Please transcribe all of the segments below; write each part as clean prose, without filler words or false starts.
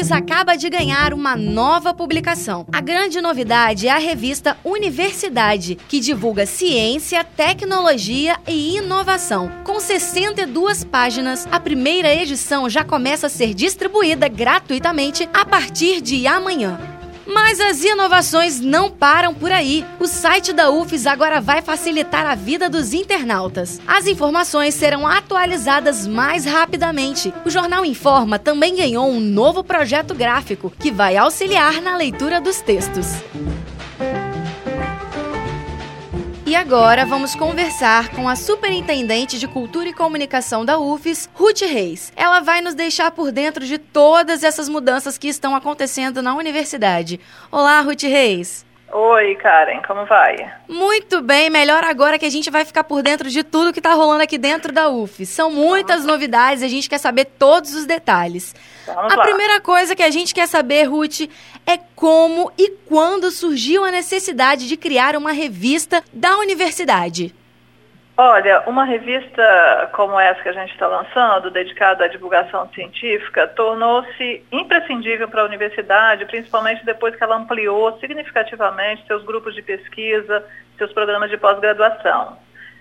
UFES acaba de ganhar uma nova publicação. A grande novidade é a revista Universidade, que divulga ciência, tecnologia e inovação. Com 62 páginas, a primeira edição já começa a ser distribuída gratuitamente a partir de amanhã. Mas as inovações não param por aí. O site da UFES agora vai facilitar a vida dos internautas. As informações serão atualizadas mais rapidamente. O Jornal Informa também ganhou um novo projeto gráfico que vai auxiliar na leitura dos textos. E agora vamos conversar com a Superintendente de Cultura e Comunicação da UFES, Ruth Reis. Ela vai nos deixar por dentro de todas essas mudanças que estão acontecendo na universidade. Olá, Ruth Reis. Oi, Karen, como vai? Muito bem, melhor agora que a gente vai ficar por dentro de tudo que está rolando aqui dentro da UFES. São muitas novidades, a gente quer saber todos os detalhes. Vamos lá. Primeira coisa que a gente quer saber, Ruth, é como e quando surgiu a necessidade de criar uma revista da universidade. Olha, uma revista como essa que a gente está lançando, dedicada à divulgação científica, tornou-se imprescindível para a universidade, principalmente depois que ela ampliou significativamente seus grupos de pesquisa, seus programas de pós-graduação.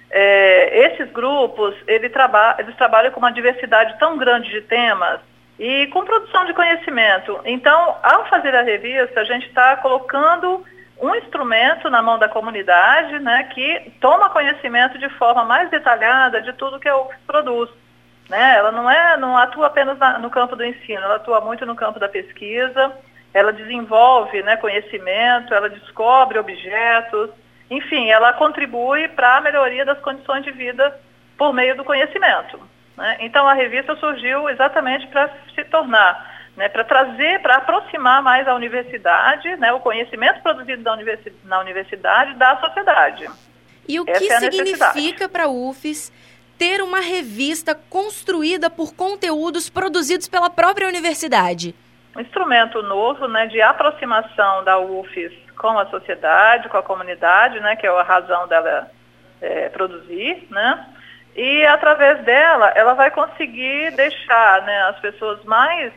Esses grupos, eles trabalham com uma diversidade tão grande de temas e com produção de conhecimento. Então, ao fazer a revista, a gente está colocando um instrumento na mão da comunidade, né, que toma conhecimento de forma mais detalhada de tudo que a UFES produz. Né? Ela não atua apenas no campo do ensino, ela atua muito no campo da pesquisa, ela desenvolve, né, conhecimento, ela descobre objetos, enfim, ela contribui para a melhoria das condições de vida por meio do conhecimento. Né? Então a revista surgiu exatamente para se tornar, né, para trazer, para aproximar mais a universidade, né, o conhecimento produzido na universidade da sociedade. E o que significa para a UFES ter uma revista construída por conteúdos produzidos pela própria universidade? Um instrumento novo, né, de aproximação da UFES com a sociedade, com a comunidade, né, que é a razão dela produzir, né? E, através dela, ela vai conseguir deixar, né, as pessoas mais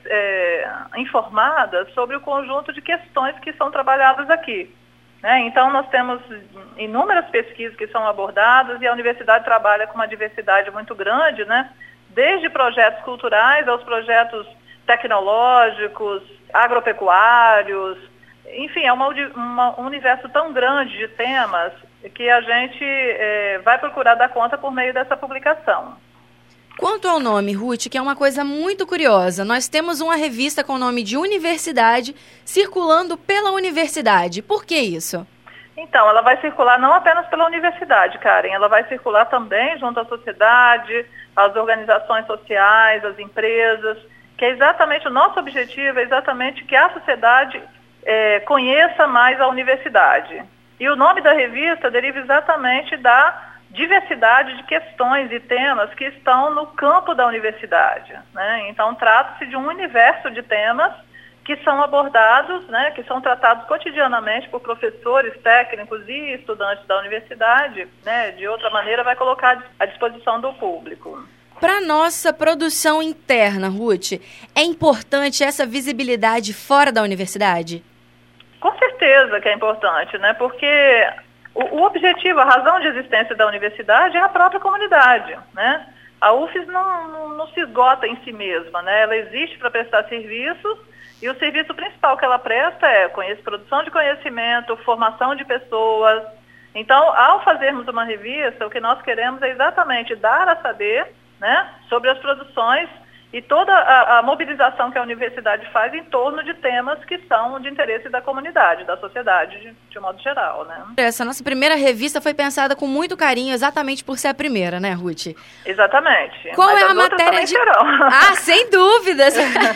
informadas sobre o conjunto de questões que são trabalhadas aqui. Né? Então, nós temos inúmeras pesquisas que são abordadas e a universidade trabalha com uma diversidade muito grande, né? Desde projetos culturais aos projetos tecnológicos, agropecuários. Enfim, é um universo tão grande de temas que a gente vai procurar dar conta por meio dessa publicação. Quanto ao nome, Ruth, que é uma coisa muito curiosa, nós temos uma revista com o nome de Universidade circulando pela universidade. Por que isso? Então, ela vai circular não apenas pela universidade, Karen, ela vai circular também junto à sociedade, às organizações sociais, às empresas, que é exatamente o nosso objetivo, é exatamente que a sociedade conheça mais a universidade. E o nome da revista deriva exatamente da diversidade de questões e temas que estão no campo da universidade. Né? Então, trata-se de um universo de temas que são abordados, né, que são tratados cotidianamente por professores, técnicos e estudantes da universidade. Né? De outra maneira, vai colocar à disposição do público. Para a nossa produção interna, Ruth, é importante essa visibilidade fora da universidade? Com certeza que é importante, né? Porque o objetivo, a razão de existência da universidade é a própria comunidade, né? A UFES não se esgota em si mesma, né? Ela existe para prestar serviços e o serviço principal que ela presta é produção de conhecimento, formação de pessoas. Então, ao fazermos uma revista, o que nós queremos é exatamente dar a saber, né, sobre as produções e toda a mobilização que a universidade faz em torno de temas que são de interesse da comunidade, da sociedade, de modo geral, né? Essa nossa primeira revista foi pensada com muito carinho, exatamente por ser a primeira, né, Ruth? Exatamente. Qual Mas é a matéria de... Ah, sem dúvidas!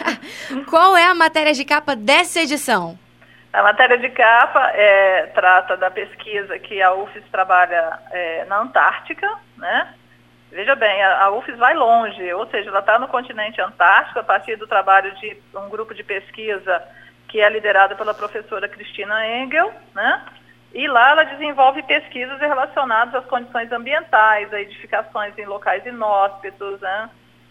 Qual é a matéria de capa dessa edição? A matéria de capa trata da pesquisa que a UFES trabalha na Antártica, né? Veja bem, a UFES vai longe, ou seja, ela está no continente antártico a partir do trabalho de um grupo de pesquisa que é liderado pela professora Cristina Engel, né? E lá ela desenvolve pesquisas relacionadas às condições ambientais, a edificações em locais inóspitos, né?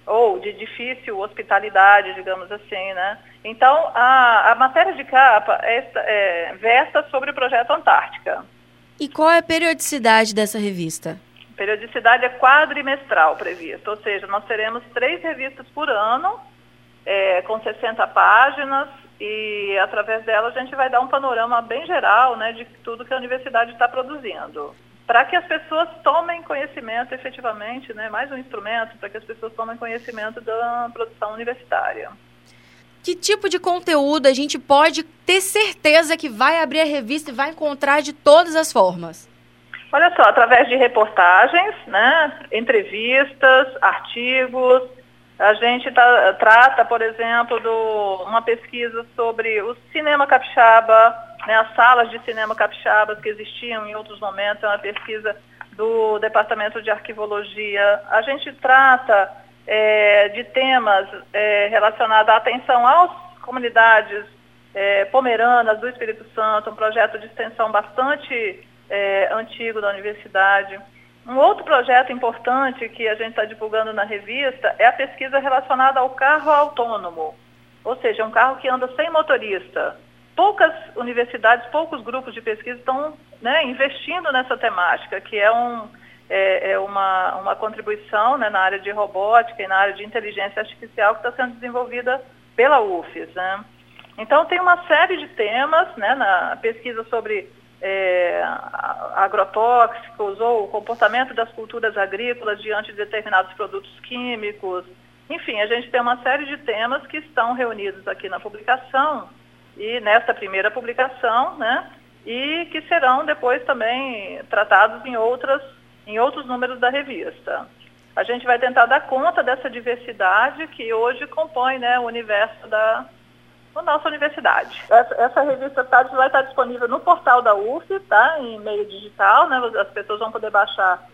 ou de difícil hospitalidade, digamos assim, né? Então, a matéria de capa versa sobre o projeto Antártica. E qual é a periodicidade dessa revista? A periodicidade é quadrimestral prevista, ou seja, nós teremos 3 revistas por ano, com 60 páginas, e através dela a gente vai dar um panorama bem geral, né, de tudo que a universidade está produzindo. Para que as pessoas tomem conhecimento efetivamente, né, mais um instrumento para que as pessoas tomem conhecimento da produção universitária. Que tipo de conteúdo a gente pode ter certeza que vai abrir a revista e vai encontrar de todas as formas? Olha só, através de reportagens, né, entrevistas, artigos, a gente trata, por exemplo, uma pesquisa sobre o cinema capixaba, né, as salas de cinema capixabas que existiam em outros momentos, é uma pesquisa do Departamento de Arquivologia. A gente trata de temas relacionados à atenção às comunidades pomeranas do Espírito Santo, um projeto de extensão bastante antigo da universidade. Um outro projeto importante que a gente está divulgando na revista é a pesquisa relacionada ao carro autônomo, ou seja, um carro que anda sem motorista. Poucas universidades, poucos grupos de pesquisa estão, né, investindo nessa temática, que é uma contribuição, né, na área de robótica e na área de inteligência artificial que está sendo desenvolvida pela UFES, né? Então, tem uma série de temas, né, na pesquisa sobre agrotóxicos ou o comportamento das culturas agrícolas diante de determinados produtos químicos. Enfim, a gente tem uma série de temas que estão reunidos aqui na publicação e nesta primeira publicação, né, e que serão depois também tratados em outros números da revista. A gente vai tentar dar conta dessa diversidade que hoje compõe, né, o universo da nossa universidade. Essa revista vai estar disponível no portal da UF, tá, em meio digital, né, as pessoas vão poder baixar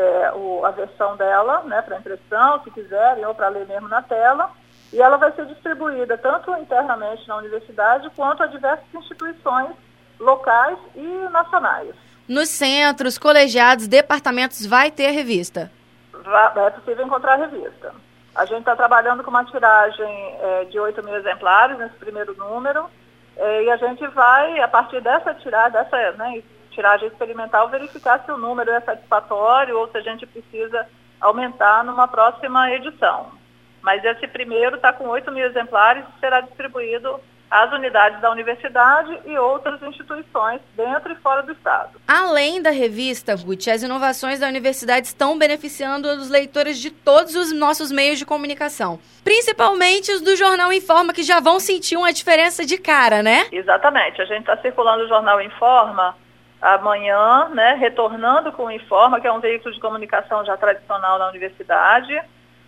a versão dela, né, para impressão, se quiserem, ou para ler mesmo na tela, e ela vai ser distribuída tanto internamente na universidade quanto a diversas instituições locais e nacionais. Nos centros, colegiados, departamentos, vai ter a revista? É possível encontrar a revista. A gente está trabalhando com uma tiragem de 8.000 exemplares nesse primeiro número, e a gente vai, a partir dessa tiragem experimental, verificar se o número é satisfatório ou se a gente precisa aumentar numa próxima edição. Mas esse primeiro está com 8.000 exemplares e será distribuído às unidades da universidade e outras instituições dentro e fora do estado. Além da revista, Ruth, as inovações da universidade estão beneficiando os leitores de todos os nossos meios de comunicação. Principalmente os do Jornal Informa, que já vão sentir uma diferença de cara, né? Exatamente. A gente está circulando o Jornal Informa amanhã, né, retornando com o Informa, que é um veículo de comunicação já tradicional na universidade,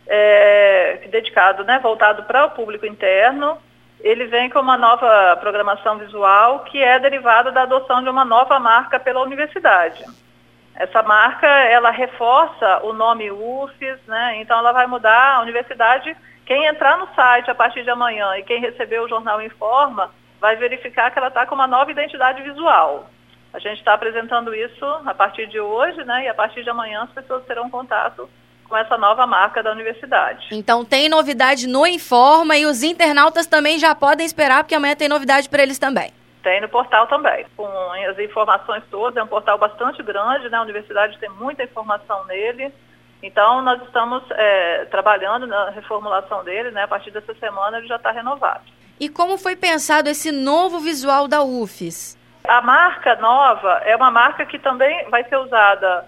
dedicado, né, voltado para o público interno. Ele vem com uma nova programação visual que é derivada da adoção de uma nova marca pela universidade. Essa marca, ela reforça o nome UFES, né? Então ela vai mudar a universidade. Quem entrar no site a partir de amanhã e quem receber o Jornal Informa vai verificar que ela está com uma nova identidade visual. A gente está apresentando isso a partir de hoje, né? E a partir de amanhã as pessoas terão contato com essa nova marca da universidade. Então tem novidade no Informa e os internautas também já podem esperar, porque amanhã tem novidade para eles também. Tem no portal também, com as informações todas. É um portal bastante grande, né? A universidade tem muita informação nele. Então nós estamos trabalhando na reformulação dele, né? A partir dessa semana ele já está renovado. E como foi pensado esse novo visual da UFES? A marca nova é uma marca que também vai ser usada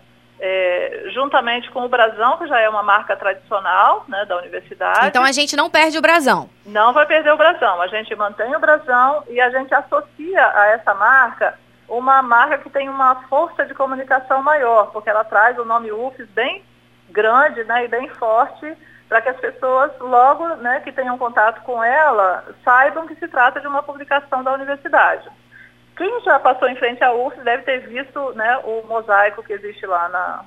juntamente com o brasão, que já é uma marca tradicional, né, da universidade. Então a gente não perde o brasão. Não vai perder o brasão. A gente mantém o brasão e a gente associa a essa marca uma marca que tem uma força de comunicação maior, porque ela traz o nome UFES bem grande, né, e bem forte, para que as pessoas logo, né, que tenham contato com ela saibam que se trata de uma publicação da universidade. Quem já passou em frente à UFES deve ter visto, né, o mosaico que existe lá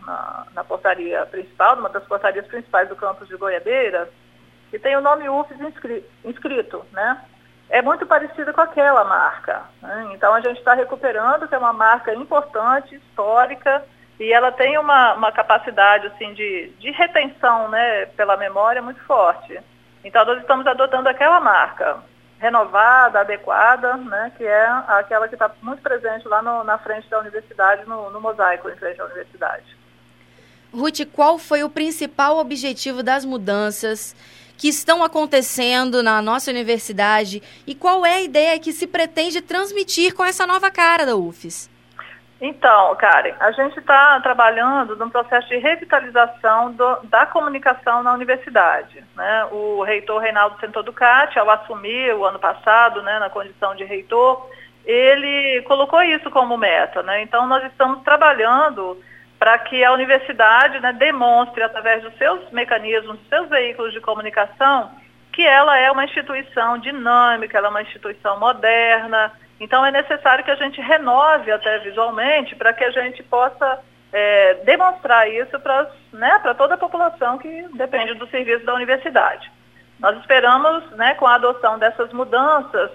na portaria principal, numa das portarias principais do campus de Goiabeira, que tem o nome UFES inscrito, né? É muito parecida com aquela marca, né? Então a gente está recuperando, que é uma marca importante, histórica, e ela tem uma capacidade assim, de retenção, né, pela memória muito forte. Então, nós estamos adotando aquela marca renovada, adequada, né, que é aquela que está muito presente lá na frente da universidade, no mosaico em frente à universidade. Ruth, qual foi o principal objetivo das mudanças que estão acontecendo na nossa universidade e qual é a ideia que se pretende transmitir com essa nova cara da UFES? Então, Karen, a gente está trabalhando num processo de revitalização da comunicação na universidade, né? O reitor Reinaldo Centro Ducati, ao assumir o ano passado, né, na condição de reitor, ele colocou isso como meta, né? Então, nós estamos trabalhando para que a universidade, né, demonstre, através dos seus mecanismos, dos seus veículos de comunicação, que ela é uma instituição dinâmica, ela é uma instituição moderna. Então, é necessário que a gente renove até visualmente para que a gente possa demonstrar isso para toda a população que depende do serviço da universidade. Nós esperamos, né, com a adoção dessas mudanças,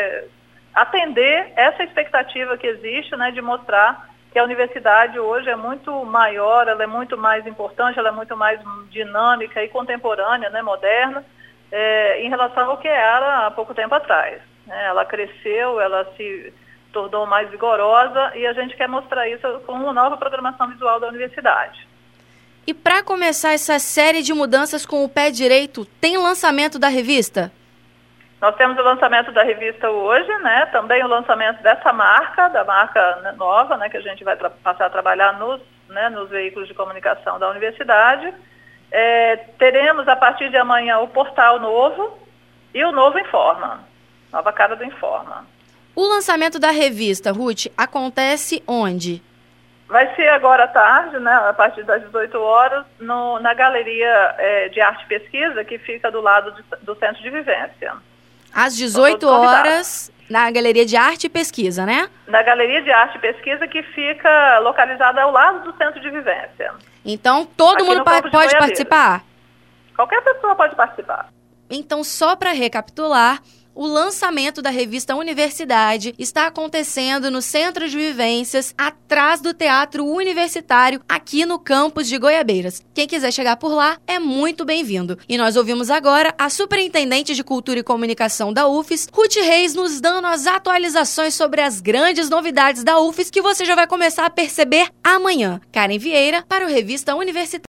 atender essa expectativa que existe, né, de mostrar que a universidade hoje é muito maior, ela é muito mais importante, ela é muito mais dinâmica e contemporânea, né, moderna, em relação ao que era há pouco tempo atrás. Ela cresceu, ela se tornou mais vigorosa e a gente quer mostrar isso com uma nova programação visual da universidade. E para começar essa série de mudanças com o pé direito, tem lançamento da revista? Nós temos o lançamento da revista hoje, né? Também o lançamento dessa marca, da marca nova, né? Que a gente vai passar a trabalhar nos veículos de comunicação da universidade. Teremos a partir de amanhã o portal novo e o novo Informa, nova cara do Informa. O lançamento da revista, Ruth, acontece onde? Vai ser agora à tarde, né, a partir das 18 horas, na Galeria de Arte e Pesquisa, que fica do lado do Centro de Vivência. Às 18 horas, na Galeria de Arte e Pesquisa, né? Na Galeria de Arte e Pesquisa, que fica localizada ao lado do Centro de Vivência. Então, todo mundo pode participar? Qualquer pessoa pode participar. Então, só para recapitular, o lançamento da revista Universidade está acontecendo no Centro de Vivências, atrás do Teatro Universitário, aqui no campus de Goiabeiras. Quem quiser chegar por lá é muito bem-vindo. E nós ouvimos agora a Superintendente de Cultura e Comunicação da UFES, Ruth Reis, nos dando as atualizações sobre as grandes novidades da UFES que você já vai começar a perceber amanhã. Karen Vieira, para o Revista Universitária.